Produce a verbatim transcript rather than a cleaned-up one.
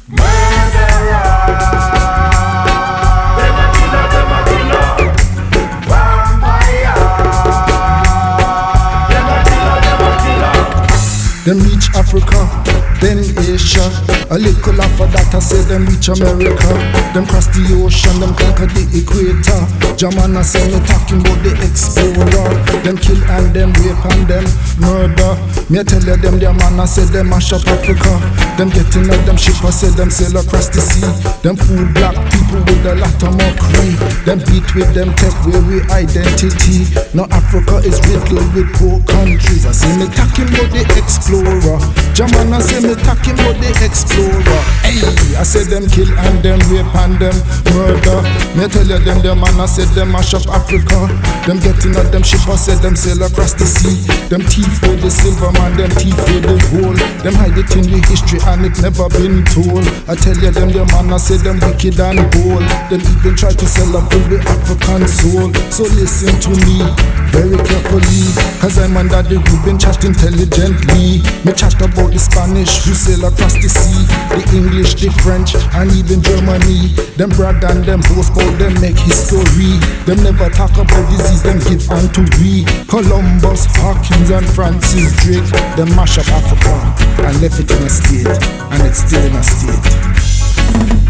Murderer. Them a killer, them a killer. Vampire. Them a killer, them a killer. Them reach Africa, then Asia. A little after that I say them reach America. Them cross the ocean, them conquer the equator. Jamana say me talking about the explorer. Them kill and them rape and them murder. Me tell you them their man I say them mash up Africa. Them getting out them ship I say them sail across the sea. Them fool black people with a lot of mockery. Them beat with them take away we identity. Now Africa is riddled with poor countries. I say me talking about the explorer. Jamana say me talking about the explorer. Hey, I say them kill and them rape and them murder. Me tell you them them man I said them mash up Africa. Them getting out them ship I said them sail across the sea. Them thief with the silver man, them thief with the gold. Them hide it in the history and it never been told. I tell you them them man I say them wicked and bold. Them even try to sell a full the African soul. So listen to me very carefully, cause I'm under the Ruben chat intelligently. Me chat about the Spanish who sail across the sea, the English, the French, and even Germany. Them brag and them boast about them make history. Them never talk about disease, them give unto we. Columbus, Hawkins and Francis Drake. Them mash up Africa and left it in a state, and it's still in a state.